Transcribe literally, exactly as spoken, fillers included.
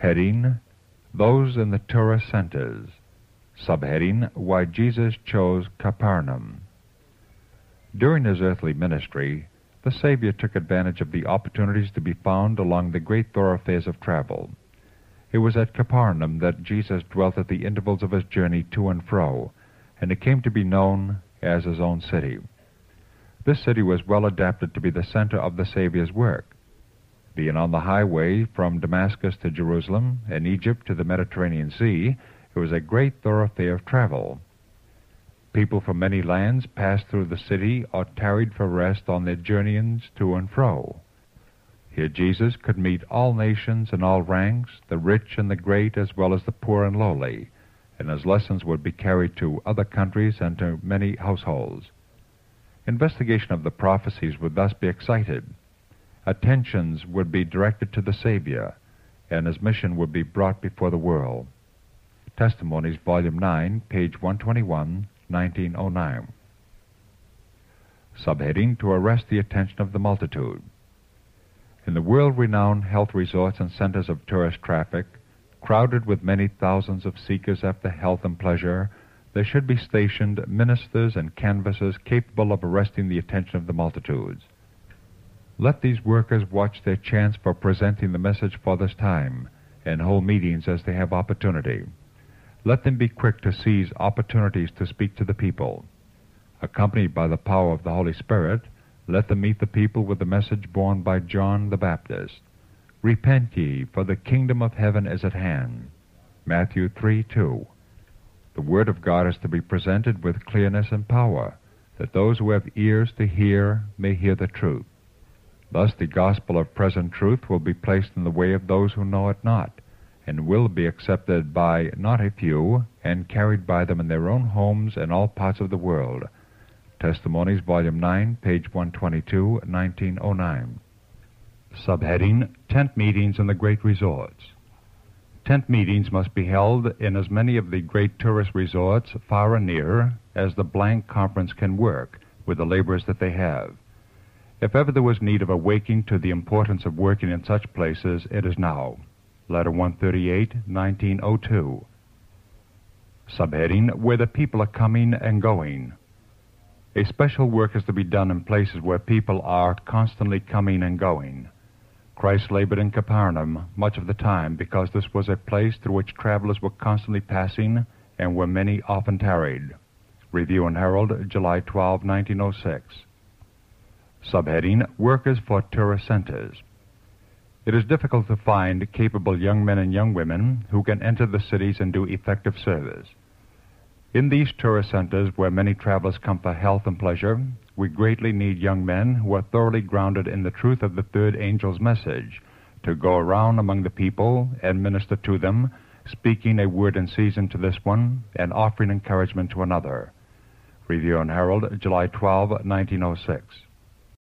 Heading: Those in the Tourist Centers. Subheading: Why Jesus Chose Capernaum. During his earthly ministry, the Savior took advantage of the opportunities to be found along the great thoroughfares of travel. It was at Capernaum that Jesus dwelt at the intervals of his journey to and fro, and it came to be known as his own city. This city was well adapted to be the center of the Savior's work. Being on the highway from Damascus to Jerusalem and Egypt to the Mediterranean Sea, it was a great thoroughfare of travel. People from many lands passed through the city or tarried for rest on their journeyings to and fro. Here Jesus could meet all nations and all ranks, the rich and the great as well as the poor and lowly, and his lessons would be carried to other countries and to many households. Investigation of the prophecies would thus be excited. Attentions would be directed to the Savior, and his mission would be brought before the world. Testimonies, Volume nine, page one twenty-one, nineteen oh nine. Subheading: To arrest the attention of the multitude. In the world-renowned health resorts and centers of tourist traffic, crowded with many thousands of seekers after health and pleasure, there should be stationed ministers and canvassers capable of arresting the attention of the multitudes. Let these workers watch their chance for presenting the message for this time, and hold meetings as they have opportunity. Let them be quick to seize opportunities to speak to the people. Accompanied by the power of the Holy Spirit, let them meet the people with the message borne by John the Baptist. Repent ye, for the kingdom of heaven is at hand. Matthew three two. The Word of God is to be presented with clearness and power, that those who have ears to hear may hear the truth. Thus the gospel of present truth will be placed in the way of those who know it not, and will be accepted by not a few, and carried by them in their own homes and all parts of the world. Testimonies, Volume nine, page one twenty-two, nineteen oh nine. Subheading: Tent Meetings in the Great Resorts. Tent meetings must be held in as many of the great tourist resorts, far and near, as the blank conference can work, with the laborers that they have. If ever there was need of awaking to the importance of working in such places, it is now. Letter one thirty-eight, nineteen oh two. Subheading: Where the people are coming and going. A special work is to be done in places where people are constantly coming and going. Christ labored in Capernaum much of the time because this was a place through which travelers were constantly passing and where many often tarried. Review and Herald, July twelfth, nineteen oh six. Subheading: Workers for Tourist Centers. It is difficult to find capable young men and young women who can enter the cities and do effective service. In these tourist centers where many travelers come for health and pleasure, we greatly need young men who are thoroughly grounded in the truth of the third angel's message, to go around among the people and minister to them, speaking a word in season to this one and offering encouragement to another. Review and Herald, July twelfth, nineteen oh six.